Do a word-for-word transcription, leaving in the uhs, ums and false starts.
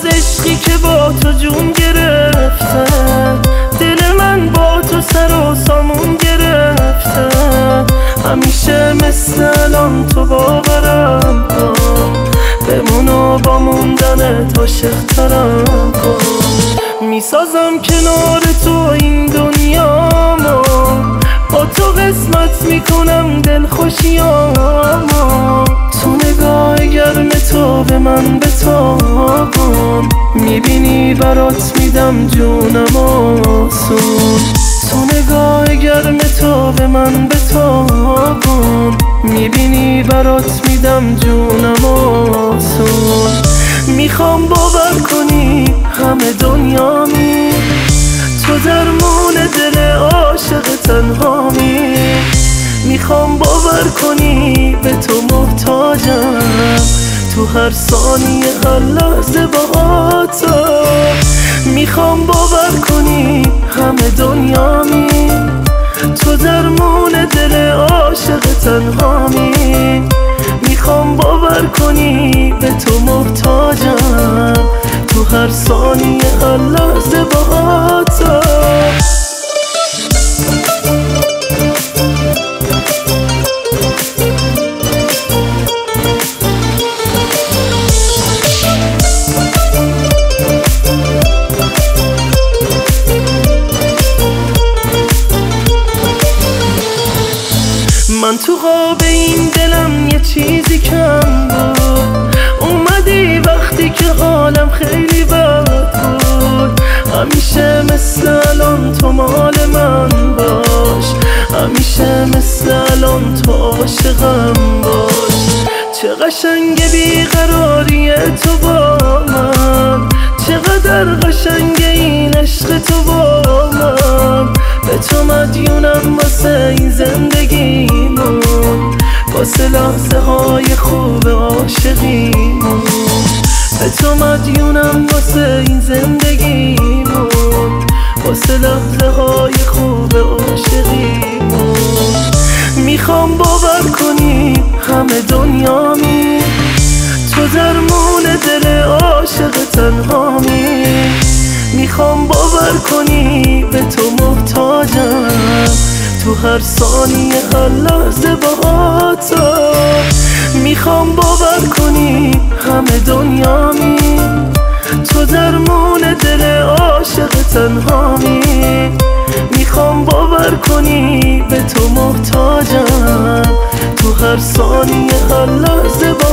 عشقی که با تو جون گرفته، دل من با تو سر و سامون گرفته. همیشه مثل الان تو باورم کن، بمونو با موندن تو عاشق‌ترم کن. میسازم کنار تو این دنیامو، با تو قسمت میکنم دل خوشیامو. تو نگاه گرم تو به من بتابون، میبینی برات میدم جونم آسون. تو نگاه گرم تو به من بتابون، میبینی برات میدم جونم آسون. میخوام باور کنی همه دنیامی، تو درمون دل عاشق تنهامی. میخوام باور کنی به تو محتاجم، تو هر ثانیه هر لحظه با تو. میخوام باور کنی همه دنیامی، تو درمون دل عاشق تنهامی. میخوام باور کنی به تو محتاجم، تو هر ثانیه هر لحظه با تو. من تو خواب این دلم یه چیزی کم بود، اومدی وقتی که حالم خیلی بد بود. همیشه مثل الان تو مال من باش، همیشه مثل الان تو عاشقم باش. چه قشنگ بیقراری تو با من، چقدر قشنگ این عشق تو با من. به تو مدیونم واسه این زندگیمون، واسه لحظه های خوب عاشقیمون. به تو مدیونم واسه این زندگیمون، واسه لحظه های خوب عاشقیمون. میخوام باور کنی همه دنیامی، تو درمون دل عاشق تنهامی. میخوام باور کنی به تو محتاجم، تو هر ثانیه هر لحظه با تو. میخوام باور کنی همه دنیامی، تو درمون دل عاشق تنهامی. میخوام باور کنی به تو محتاجم، تو هر ثانیه هر لحظه با